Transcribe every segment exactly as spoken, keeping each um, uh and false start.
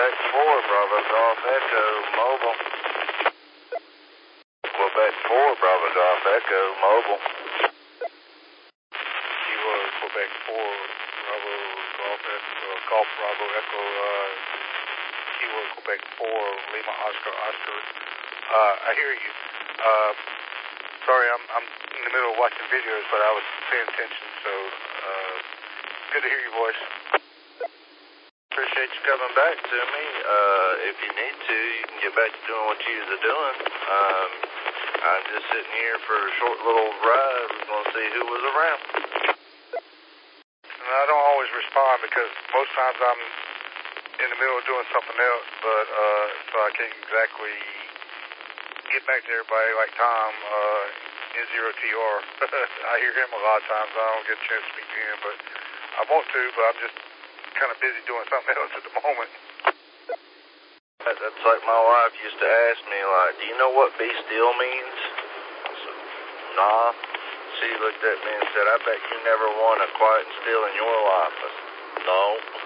Quebec four, Bravo Golf Echo, mobile. Quebec four, Bravo Golf Echo, mobile. Kilo Quebec four, Bravo Golf Echo, Golf Bravo Echo, uh, Kilo Quebec four, Lima Oscar Oscar. Uh, I hear you. Uh, sorry, I'm I'm in the middle of watching videos, but I was paying attention, so uh, good to hear your voice. Appreciate you coming back to me. Uh, if you need to, you can get back to doing what you was doing. Um, I'm just sitting here for a short little ride. We're going to see who was around. And I don't always respond because most times I'm in the middle of doing something else, but uh, so I can't exactly get back to everybody like Tom, uh, N zero T R. I hear him a lot of times. I don't get a chance to speak to him, but I want to, but I'm just kind of busy doing something else at the moment. That, that's like my wife used to ask me, like, do you know what be still means? I said, nah. She looked at me and said, I bet you never won a quiet and still in your life. I said, no.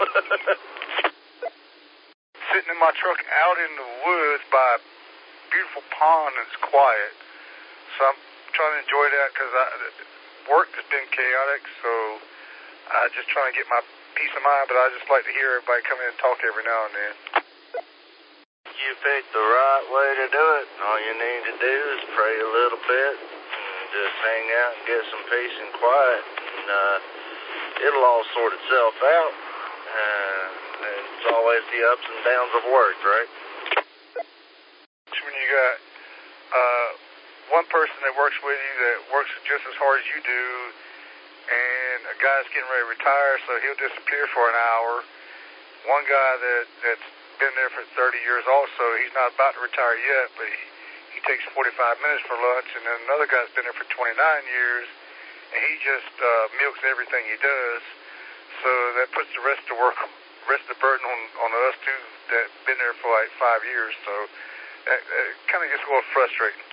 Sitting in my truck out in the woods by a beautiful pond and it's quiet. So I'm trying to enjoy that because work has been chaotic, so I'm just trying to get my peace of mind, but I just like to hear everybody come in and talk every now and then. You picked the right way to do it. All you need to do is pray a little bit and just hang out and get some peace and quiet, and uh, it'll all sort itself out. Uh, and it's always the ups and downs of work, right? When you got uh, one person that works with you that works just as hard as you do, and a guy's getting ready to retire, so he'll disappear for an hour. One guy that, that's been there for thirty years also, he's not about to retire yet, but he, he takes forty-five minutes for lunch, and then another guy's been there for twenty-nine years, and he just uh, milks everything he does, so that puts the rest of the work, rest of the burden on, on us two that been there for like five years, so that, that kind of gets a little frustrating.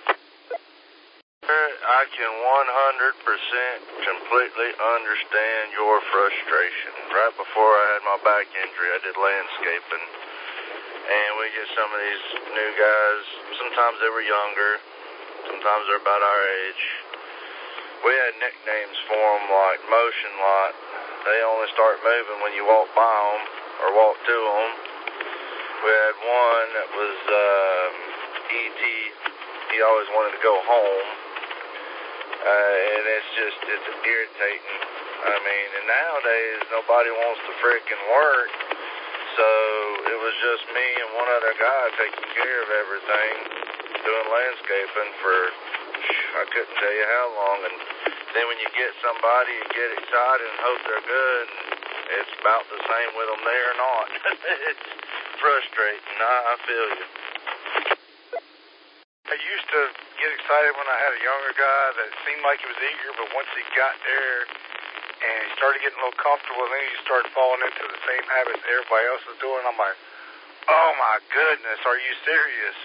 I can one hundred percent completely understand your frustration. Right before I had my back injury, I did landscaping, and we get some of these new guys. Sometimes they were younger, sometimes they're about our age. We had nicknames for them like Motion Lot. They only start moving when you walk by them or walk to them. We had one that was um, E T. He always wanted to go home. Uh, and it's just, it's irritating. I mean, and nowadays, nobody wants to frickin' work. So, it was just me and one other guy taking care of everything, doing landscaping for, I couldn't tell you how long. And then when you get somebody, you get excited and hope they're good, and it's about the same with them there or not. It's frustrating. I, I feel you. I used to get excited when I had a younger guy that seemed like he was eager, but once he got there and he started getting a little comfortable, then he started falling into the same habits everybody else was doing. I'm like, oh my goodness, are you serious?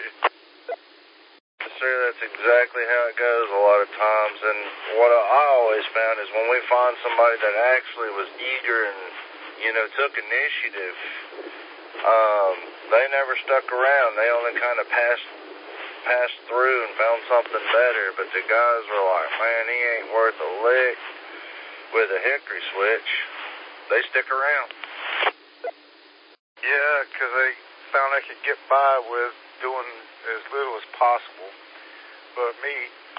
Sir, that's exactly how it goes a lot of times, and what I always found is when we find somebody that actually was eager and, you know, took initiative, um, they never stuck around. They only kind of passed passed through and found something better, but the guys were like, man, he ain't worth a lick with a hickory switch. They stick around. Yeah, because they found they could get by with doing as little as possible. But me,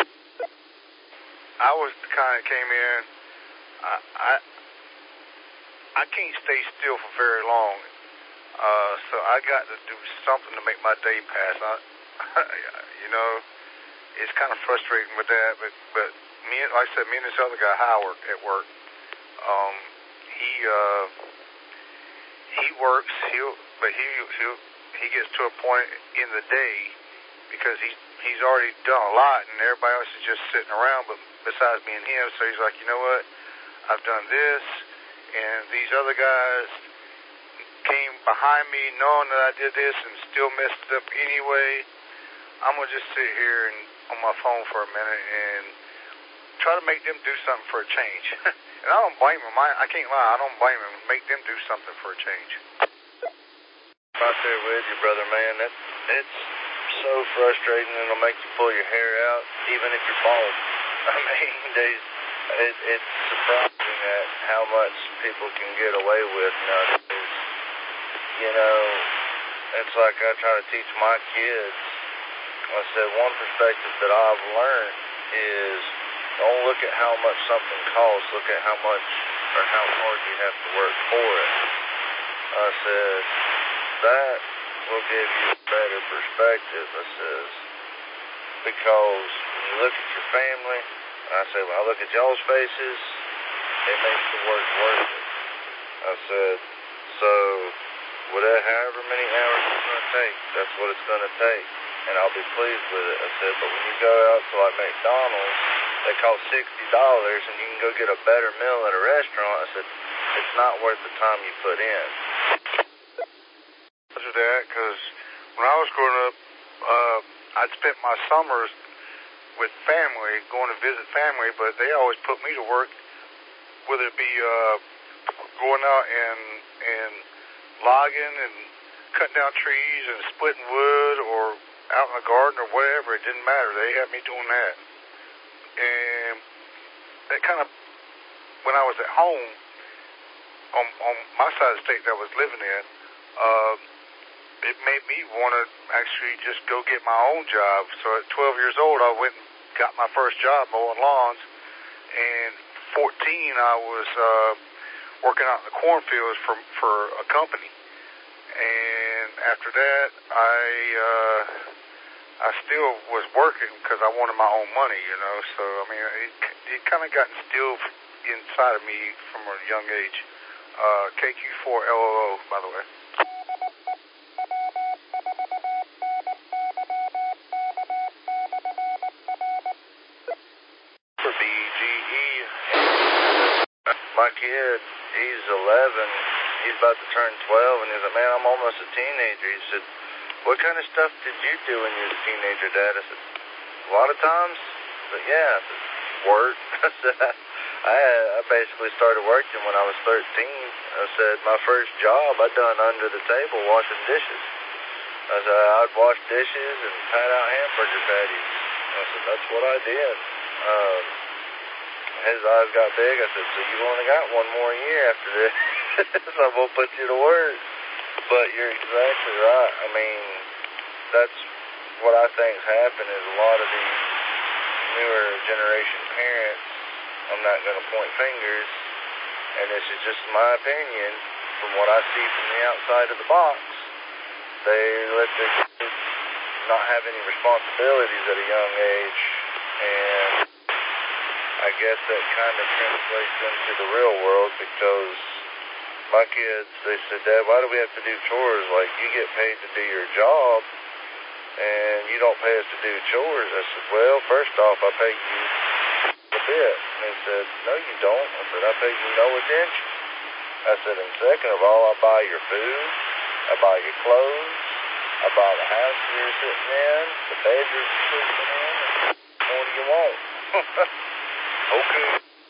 I was the kind that came in, I I, I can't stay still for very long, uh, so I got to do something to make my day pass. I, you know, it's kind of frustrating with that, but but me, like I said, me and this other guy Howard at work, um, he uh, he works, he'll, but he he he gets to a point in the day because he's he's already done a lot, and everybody else is just sitting around, but besides me and him, so he's like, you know what, I've done this, and these other guys came behind me knowing that I did this and still messed it up anyway. I'm going to just sit here and on my phone for a minute and try to make them do something for a change. And I don't blame them. I, I can't lie. I don't blame them. Make them do something for a change. Right there with you, brother, man. It, it's so frustrating, and it'll make you pull your hair out, even if you're bald. I mean, they, it, it's surprising at how much people can get away with nowadays. You know, it's like I try to teach my kids. I said one perspective that I've learned is don't look at how much something costs, look at how much or how hard you have to work for it. I said, that will give you a better perspective, I says, because when you look at your family, I said, when I look at y'all's faces, it makes the work worth it. I said, so whatever, however many hours it's going to take, that's what it's going to take, and I'll be pleased with it. I said, but when you go out to like McDonald's, they cost sixty dollars, and you can go get a better meal at a restaurant. I said, it's not worth the time you put in. That because when I was growing up, uh, I'd spent my summers with family, going to visit family, but they always put me to work, whether it be uh, going out and and logging and cutting down trees and splitting wood, or out in the garden or whatever. It didn't matter. They had me doing that, and that kind of, when I was at home on on my side of the state that I was living in. Uh, It made me want to actually just go get my own job. So at twelve years old, I went and got my first job mowing lawns. And fourteen, I was uh, working out in the cornfields for for a company. And after that, I uh, I still was working because I wanted my own money, you know. So I mean, it it kind of got instilled inside of me from a young age. Uh, K Q four L O O, by the way. My kid, he's eleven, he's about to turn twelve, and he's like, man, I'm almost a teenager. He said, what kind of stuff did you do when you was a teenager, Dad? I said, a lot of times. But yeah, I said, work. I said, I, had, I basically started working when I was thirteen. I said, my first job, I done under the table washing dishes. I said, I'd wash dishes and pat out hamburger patties. I said, that's what I did. Um, His eyes got big. I said, so you've only got one more year after this. So I'm going to put you to work. But you're exactly right. I mean, that's what I think's happened is a lot of these newer generation parents, I'm not going to point fingers, and this is just my opinion, from what I see from the outside of the box, they let their kids not have any responsibilities at a young age, and I guess that kind of translates into the real world because my kids, they said, Dad, why do we have to do chores? Like, you get paid to do your job, and you don't pay us to do chores. I said, well, first off, I pay you a bit. And they said, no, you don't. I said, I pay you no attention. I said, and second of all, I buy your food, I buy your clothes, I buy the house you're sitting in, the bed you're sleeping in, and what more do you want? Okay.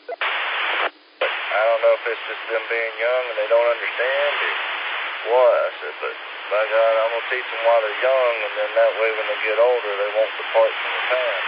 I don't know if it's just them being young and they don't understand or what. I said, but by God, I'm going to teach them while they're young, and then that way when they get older, they won't depart from the path.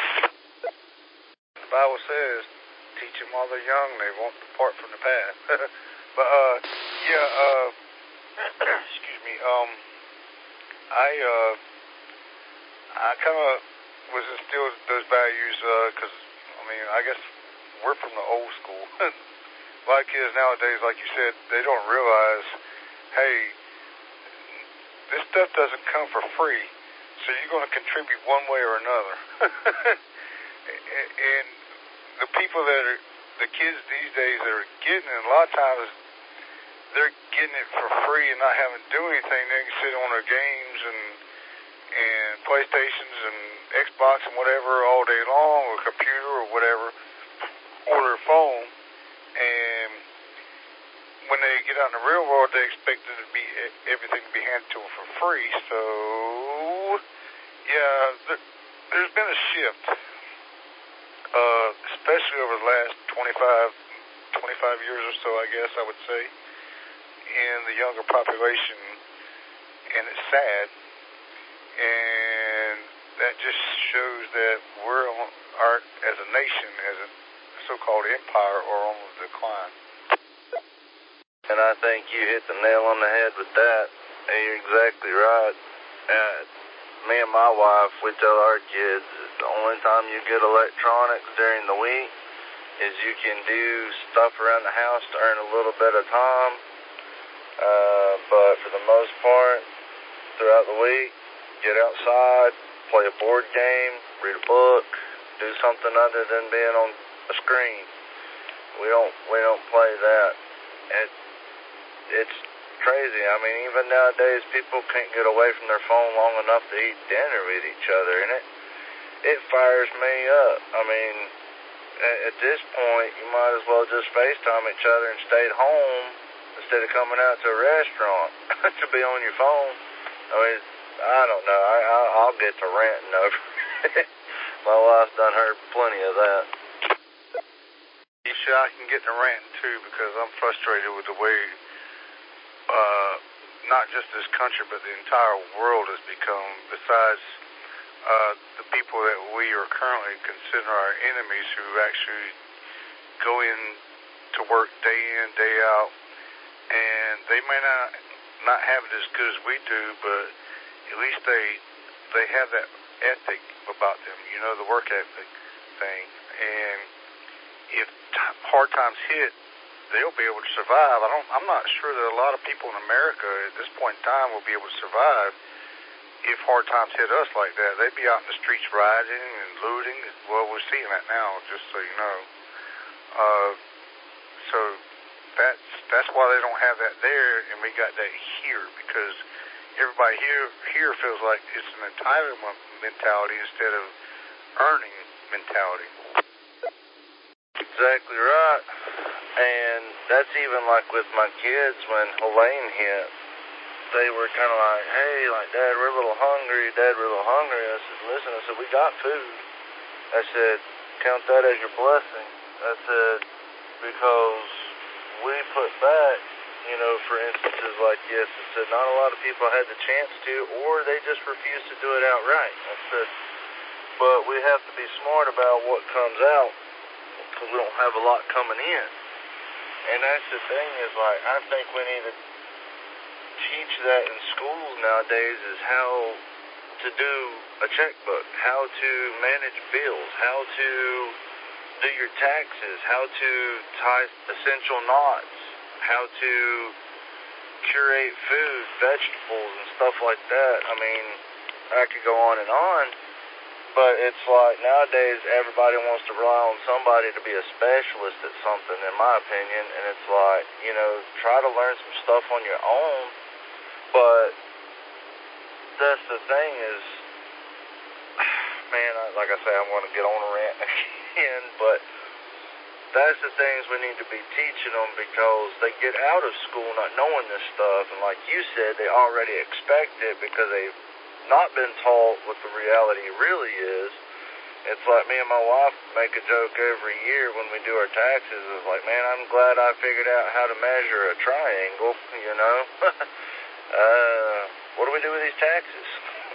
The Bible says, teach them while they're young, they won't depart from the path. But, uh, yeah, uh, excuse me, um, I, uh, I kind of was instilled those values, uh, because, I mean, I guess we're from the old school. A lot of kids nowadays, like you said, they don't realize, hey, this stuff doesn't come for free, so you're going to contribute one way or another. And the people that are, the kids these days that are getting it, a lot of times they're getting it for free and not having to do anything. They can sit on their games and and PlayStations and Xbox and whatever all day long, or computer or whatever, or their phone. And when they get out in the real world, they expect it to be everything to be handed to them for free. So, yeah, there, there's been a shift, uh, especially over the last twenty-five, twenty-five years or so, I guess I would say, in the younger population. and it's sad, and that just shows that we're on our, as a nation, as a so-called empire, are on the decline. And I think you hit the nail on the head with that. And you're exactly right. Uh, me and my wife, we tell our kids the only time you get electronics during the week is you can do stuff around the house to earn a little bit of time. Uh, but for the most part, throughout the week, get outside, play a board game, read a book, do something other than being on a screen. We don't we don't play that. It, it's crazy. I mean, even nowadays, people can't get away from their phone long enough to eat dinner with each other, and it it fires me up. I mean, at, at this point, you might as well just FaceTime each other and stay at home instead of coming out to a restaurant to be on your phone. I mean, I don't know. I, I, I'll get to ranting over it. My wife's done heard plenty of that. You sure I can get to ranting too, because I'm frustrated with the way uh, not just this country, but the entire world has become, besides uh, the people that we are currently considering our enemies, who actually go in to work day in, day out, and they may not not have it as good as we do, but at least they they have that ethic about them, you know, the work ethic thing. And if t- hard times hit, they'll be able to survive. I don't. I'm not sure that a lot of people in America at this point in time will be able to survive if hard times hit us like that. They'd be out in the streets rioting and looting. Well, we're seeing that now, just so you know. Uh, so that's that's why they don't have that there, and we got that here, because everybody here here feels like it's an entitlement mentality instead of earning mentality. Exactly right. And that's even like with my kids when Helene hit. They were kind of like, hey, like, Dad, we're a little hungry. Dad, we're a little hungry. I said, listen, I said, we got food. I said, count that as your blessing. I said, because we put back, you know, for instances like this. I said, not a lot of people had the chance to, or they just refused to do it outright. I said, but we have to be smart about what comes out, because we don't have a lot coming in. And that's the thing, is like, I think we need to teach that in schools nowadays, is how to do a checkbook, how to manage bills, how to do your taxes, how to tie essential knots, how to curate food, vegetables, and stuff like that. I mean, I could go on and on. But it's like nowadays everybody wants to rely on somebody to be a specialist at something, in my opinion. And it's like, you know, try to learn some stuff on your own. But that's the thing is, man, I, like I say, I'm going to get on a rant again. But that's the things we need to be teaching them, because they get out of school not knowing this stuff. And like you said, they already expect it because they've not been taught what the reality really is. It's like me and my wife make a joke every year when we do our taxes. It's like, man, I'm glad I figured out how to measure a triangle, you know. uh, what do we do with these taxes?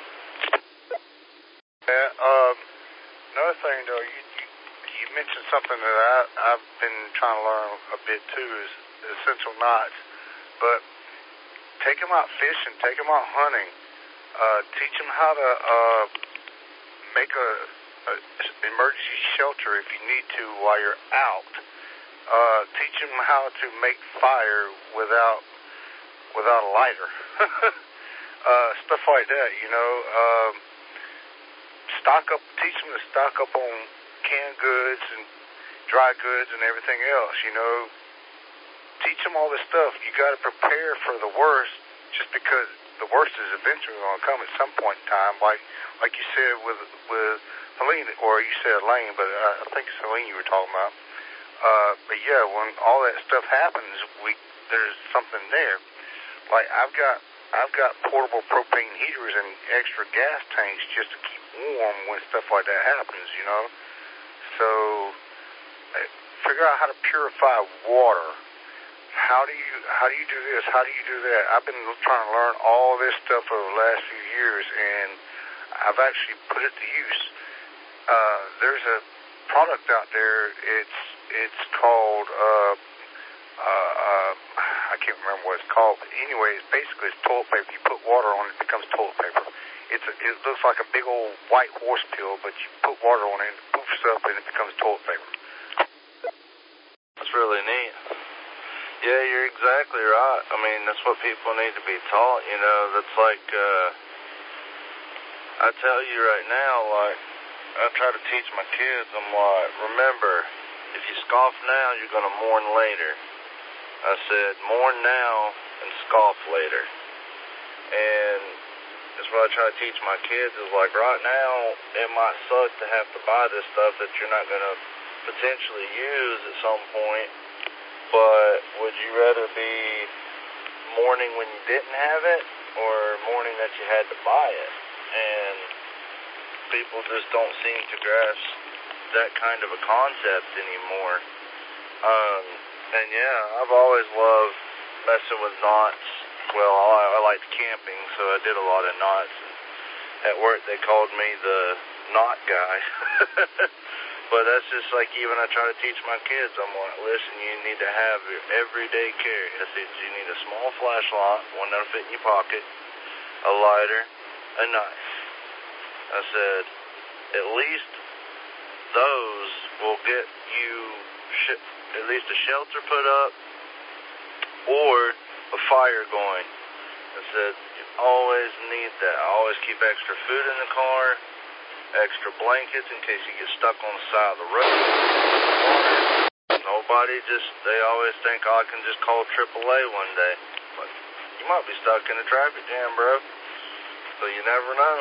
Yeah, um, another thing, though, you, you, you mentioned something that I, I've been trying to learn a bit, too, is essential knots. But take them out fishing, take them out hunting. Uh, teach them how to uh, make a, a emergency shelter if you need to while you're out. Uh, teach them how to make fire without without a lighter. uh, stuff like that, you know. Um, stock up. Teach them to stock up on canned goods and dry goods and everything else. You know. Teach them all this stuff. You got to prepare for the worst, just because the worst is eventually going to come at some point in time, like like you said with with Helene, or you said Elaine, but I think it's Helene you were talking about. Uh, but yeah, when all that stuff happens, we there's something there. Like I've got I've got portable propane heaters and extra gas tanks just to keep warm when stuff like that happens, you know. So uh, figure out how to purify water, how do you how do you do this? How do you do that? I've been trying to learn all this stuff over the last few years, and I've actually put it to use. Uh, there's a product out there. It's it's called uh, uh, uh, I can't remember what it's called. But anyways, basically it's toilet paper. You put water on it, it becomes toilet paper. It's a, it looks like a big old white horse pill, but you put water on it, and it poofs up, and it becomes toilet paper. That's really neat. Yeah, you're exactly right. I mean, that's what people need to be taught, you know. That's like, uh, I tell you right now, like, I try to teach my kids, I'm like, remember, if you scoff now, you're going to mourn later. I said, mourn now and scoff later. And that's what I try to teach my kids is like, right now, it might suck to have to buy this stuff that you're not going to potentially use at some point, but would you rather be mourning when you didn't have it or mourning that you had to buy it? And people just don't seem to grasp that kind of a concept anymore. Um, and yeah, I've always loved messing with knots. Well, I, I liked camping, so I did a lot of knots. At work, they called me the knot guy. But that's just like even I try to teach my kids. I'm like, listen, you need to have your everyday carry. I said, you need a small flashlight, one that'll fit in your pocket, a lighter, a knife. I said, at least those will get you sh- at least a shelter put up or a fire going. I said, you always need that. I always keep extra food in the car, extra blankets in case you get stuck on the side of the road. Nobody just, they always think, oh, I can just call triple A one day. But you might be stuck in a traffic jam, bro. So you never know.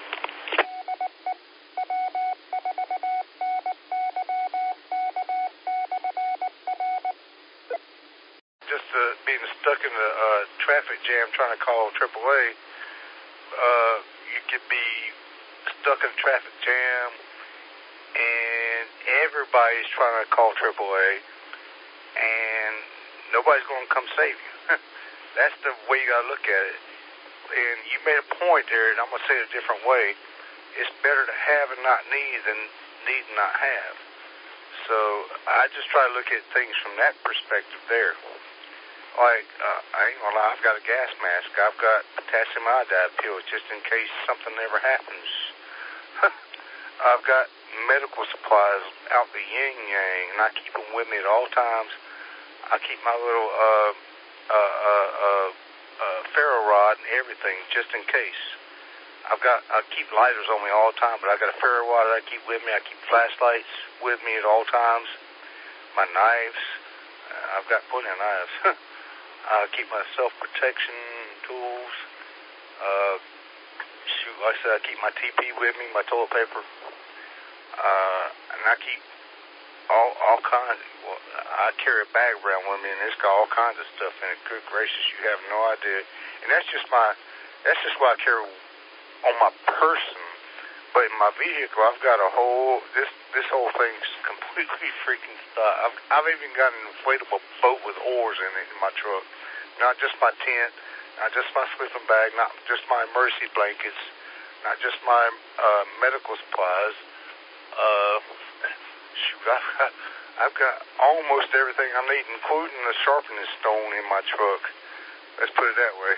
Just uh, being stuck in a uh, traffic jam trying to call triple A, uh, you could be stuck in a traffic jam, and everybody's trying to call triple A, and nobody's going to come save you. That's the way you got to look at it. And you made a point there, and I'm going to say it a different way. It's better to have and not need than need and not have. So I just try to look at things from that perspective there. Like, uh, I ain't going to lie, I've got a gas mask. I've got potassium iodide pills just in case something ever happens. I've got medical supplies out the yin-yang, and I keep them with me at all times. I keep my little uh, uh, uh, uh, uh, ferro rod and everything just in case. I've got, I keep lighters on me all the time, but I got a ferro rod that I keep with me. I keep flashlights with me at all times. My knives, uh, I've got plenty of knives. I keep my self-protection tools. Uh, shoot, like I said, I keep my T P with me, my toilet paper. Uh, and I keep all all kinds. Well, I carry a bag around with me, and it's got all kinds of stuff in it. Good gracious, you have no idea. And that's just my, that's just what I carry on my person. But in my vehicle, I've got a whole, this this whole thing's completely freaking stuck. I've, I've even got an inflatable boat with oars in it in my truck. Not just my tent, not just my sleeping bag, not just my emergency blankets, not just my uh, medical supplies. Uh, shoot, I've got, I've got almost everything I need, including the sharpening stone in my truck. Let's put it that way.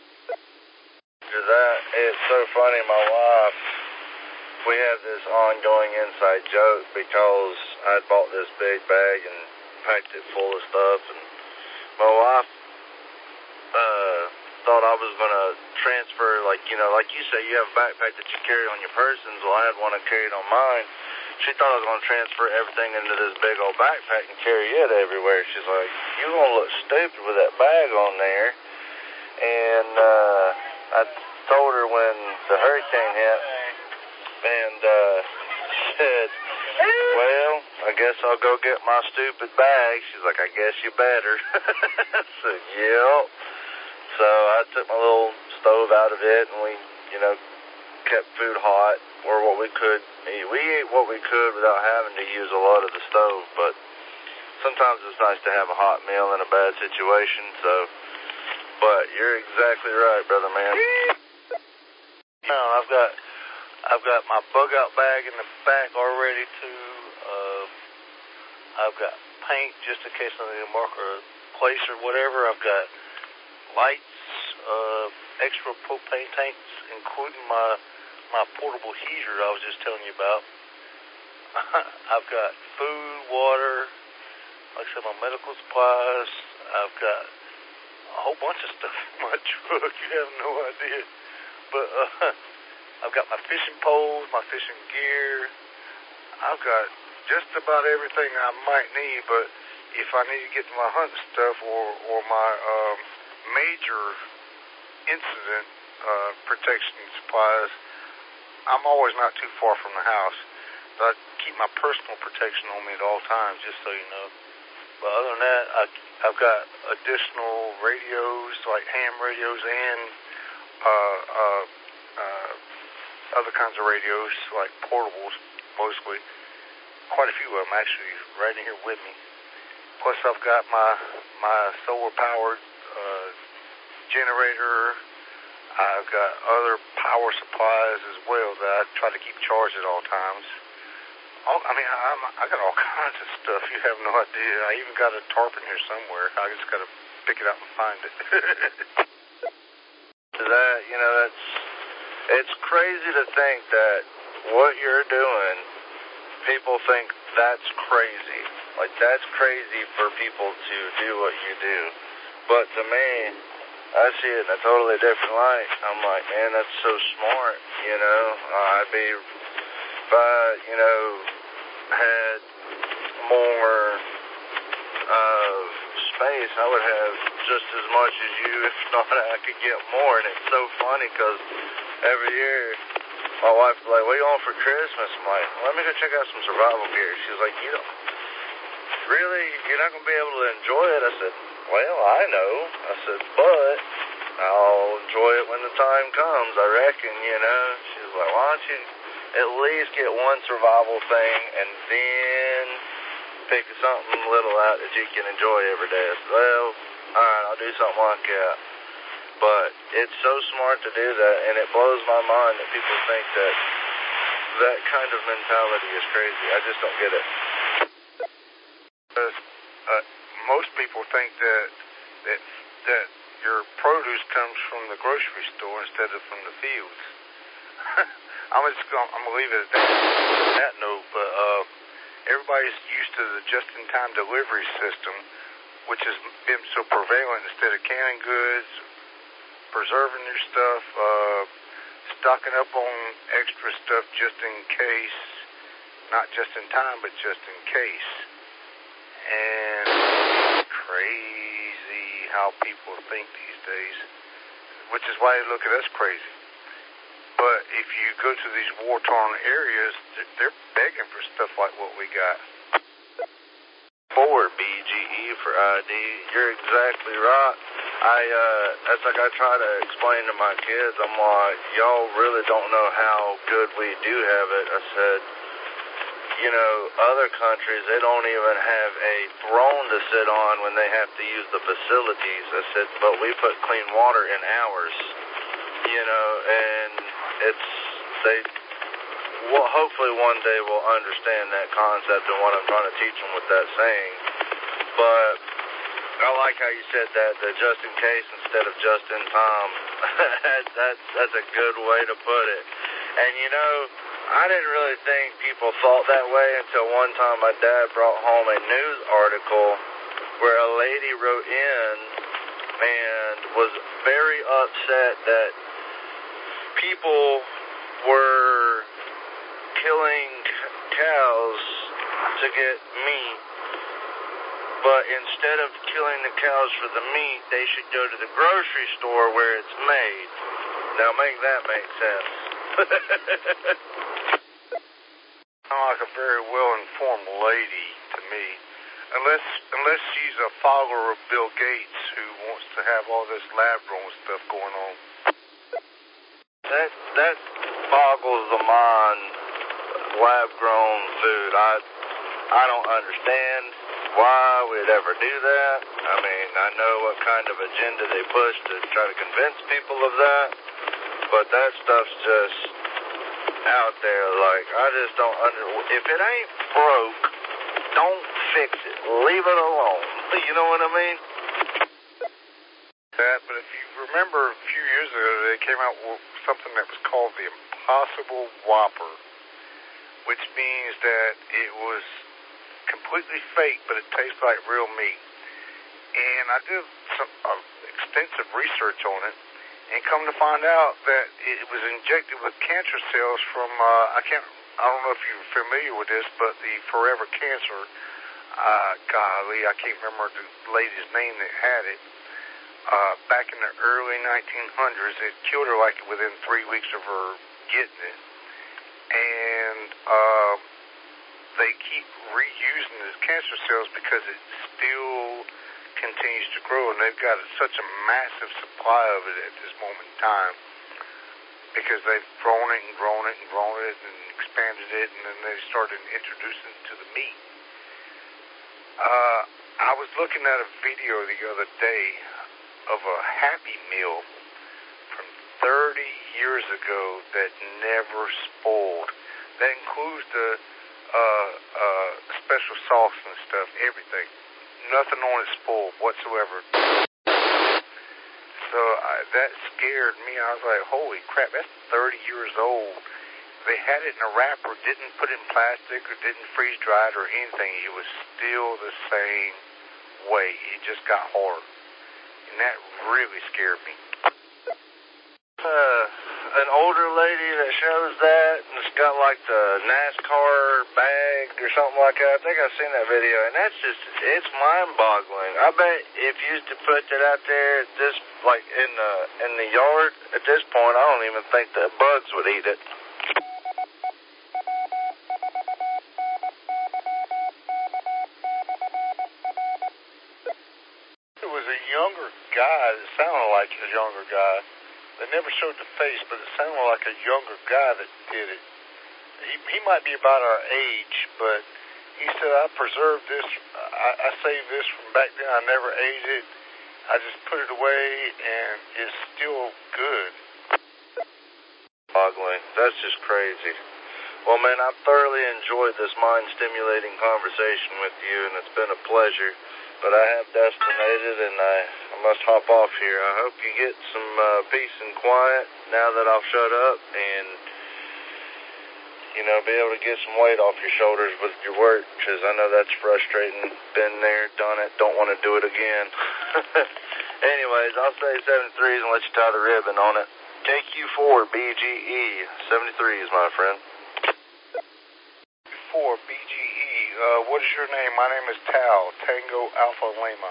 That is so funny. My wife, we have this ongoing inside joke because I bought this big bag and packed it full of stuff, and my wife uh, thought I was going to transfer, like, you know, like you say, you have a backpack that you carry on your persons. Well, I had one I carried on mine. She thought I was going to transfer everything into this big old backpack and carry it everywhere. She's like, you're going to look stupid with that bag on there. And uh, I told her when the hurricane hit, and uh, she said, well, I guess I'll go get my stupid bag. She's like, I guess you better. I said, yeah. So I took my little stove out of it, and we, you know, kept food hot, or what we could eat. We ate what we could without having to use a lot of the stove, but sometimes it's nice to have a hot meal in a bad situation, so, but you're exactly right, brother man. No, I've got, I've got my bug out bag in the back all ready to, uh, I've got paint just in case I need to mark a place or whatever. I've got lights, uh, extra propane tanks, including my, my portable heater I was just telling you about. I've got food, water, like I said, my medical supplies. I've got a whole bunch of stuff in my truck. You have no idea. But uh, I've got my fishing poles, my fishing gear. I've got just about everything I might need. But if I need to get to my hunting stuff or, or my um, major incident uh, protection supplies, I'm always not too far from the house. But I keep my personal protection on me at all times, just so you know. But other than that, I, I've got additional radios, like ham radios and uh, uh, uh, other kinds of radios, like portables, mostly. Quite a few of them, actually, right in here with me. Plus, I've got my, my solar-powered uh, generator. I've got other power supplies as well that I try to keep charged at all times. All, I mean, I'm, I got all kinds of stuff. You have no idea. I even got a tarp in here somewhere. I just got to pick it up and find it. That, you know, that's, it's crazy to think that what you're doing, people think that's crazy. Like, that's crazy for people to do what you do. But to me, I see it in a totally different light. I'm like, man, that's so smart, you know. Uh, I'd be, if I, you know, had more uh, space, I would have just as much as you. If not, I could get more. And it's so funny because every year my wife was like, what are you on for Christmas? I'm like, let me go check out some survival gear. She's like, you don't, really? You're not going to be able to enjoy it? I said, well, I know. I said, but I'll enjoy it when the time comes, I reckon, you know. She's like, why don't you at least get one survival thing and then pick something little out that you can enjoy every day. I said, well, all right, I'll do something like that. But it's so smart to do that, and it blows my mind that people think that that kind of mentality is crazy. I just don't get it. Because uh, most people think that that that your produce comes from the grocery store instead of from the fields. I'm just gonna, I'm gonna leave it at that, that note. But uh, everybody's used to the just-in-time delivery system, which has been so prevalent. Instead of canning goods, preserving your stuff, uh, stocking up on extra stuff just in case, not just in time, but just in case. And it's crazy how people think these days, which is why they look at us crazy. But if you go to these war-torn areas, they're begging for stuff like what we got. Forward B G E for I D. You're exactly right. I, uh, that's like I try to explain to my kids. I'm like, y'all really don't know how good we do have it. I said, you know, other countries, they don't even have a throne to sit on when they have to use the facilities. I said, but we put clean water in ours, you know, and it's, they, well, hopefully one day we'll understand that concept and what I'm trying to teach them with that saying. But I like how you said that, the just in case instead of just in time. that, that, that's a good way to put it. And you know, I didn't really think people thought that way until one time my dad brought home a news article where a lady wrote in and was very upset that people were killing cows to get meat, but instead of killing the cows for the meat, they should go to the grocery store where it's made. Now make that make sense. Sounds like a very well-informed lady to me, unless unless she's a follower of Bill Gates who wants to have all this lab-grown stuff going on. That that boggles the mind. Lab-grown food. I I don't understand. why we'd ever do that. I mean, I know what kind of agenda they push to try to convince people of that, but that stuff's just out there. Like, I just don't under. If it ain't broke, don't fix it. Leave it alone. You know what I mean? That, but if you remember a few years ago, they came out with something that was called the Impossible Whopper, which means that it was completely fake, but it tastes like real meat. And I did some uh, extensive research on it, and come to find out that it was injected with cancer cells from, uh, I can't, I don't know if you're familiar with this, but the Forever Cancer, uh, golly, I can't remember the lady's name that had it. Uh, back in the early nineteen hundreds, it killed her like within three weeks of her getting it. And, uh, they keep reusing the cancer cells because it still continues to grow, and they've got such a massive supply of it at this moment in time because they've grown it and grown it and grown it and expanded it, and then they started introducing it to the meat. Uh, I was looking at a video the other day of a Happy Meal from thirty years ago that never spoiled. That includes the uh, uh, special sauce and stuff, everything. Nothing on it spoiled whatsoever. So I, that scared me. I was like, holy crap, that's thirty years old. They had it in a wrapper, didn't put it in plastic or didn't freeze dry it or anything. It was still the same way. It just got hard. And that really scared me. Uh, an older lady that shows that, and it's got like the NASCAR bag or something like that. I think I've seen that video, and that's just, it's mind-boggling. I bet if you used to put that out there at this, like in the, in the yard, at this point, I don't even think the bugs would eat it. It was a younger guy, it sounded like a younger guy. They never showed the face, but it sounded like a younger guy that did it. He he might be about our age, but he said, I preserved this, I, I saved this from back then, I never ate it. I just put it away, and it's still good. Boggling. That's just crazy. Well, man, I've thoroughly enjoyed this mind-stimulating conversation with you, and it's been a pleasure. But I have destinated, and I, I must hop off here. I hope you get some uh, peace and quiet now that I'll shut up, and, you know, be able to get some weight off your shoulders with your work, because I know that's frustrating. Been there, done it, don't want to do it again. Anyways, I'll say seventy-threes and let you tie the ribbon on it. K Q four B G E, seventy-threes, my friend. four B G E, uh, what is your name? My name is Tal, Tango Alpha Lima.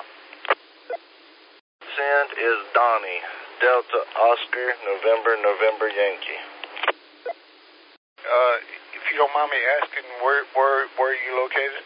Send is Donnie, Delta Oscar, November, November Yankee. Uh, if you don't mind me asking, where where where are you located?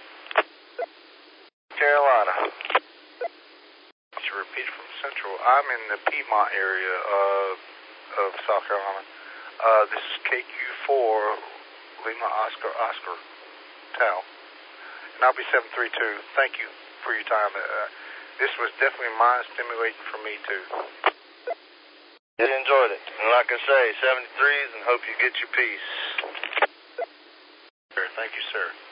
Carolina. To repeat from Central, I'm in the Piedmont area uh, of South Carolina. Uh, this is K Q four, Lima Oscar Oscar, Tal. And I'll be seven three two. Thank you for your time. Uh, this was definitely mind-stimulating for me, too. You enjoyed it. And like I say, seventy-threes, and hope you get your peace. Thank you, sir.